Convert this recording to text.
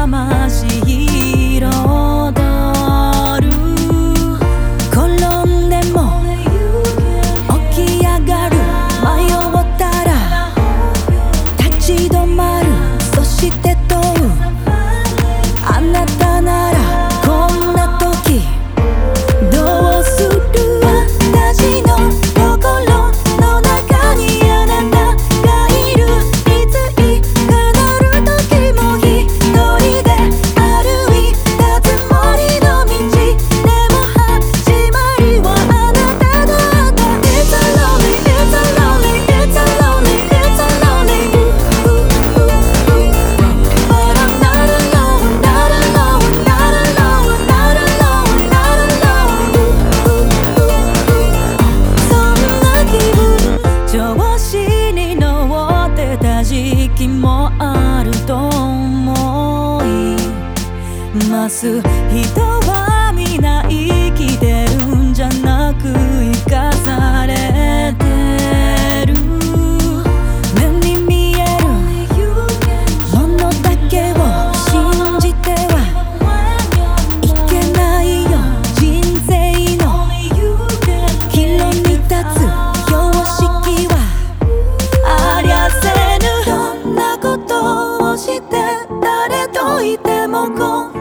魂彩る。転んでも起き上がる。迷ったら立ち止まる。そして問う、あなたならこんな時どうする。私の心の中にあなたがいる。いついかなる時も一人で歩いたつもりの道。でも始まりはあなただった。 It's a lonely, it's a lonely, it's a lonely, it's a lonely But I'm not alone, not alone, not alone, not alone, not alone そんな気分、調子に乗ってた時期もあると思います。人は皆生きてるんじゃなく生かされてる。目に見えるものだけを信じてはいけないよ。人生の岐路に立つ標識はありゃせぬ。どんなことをして誰といても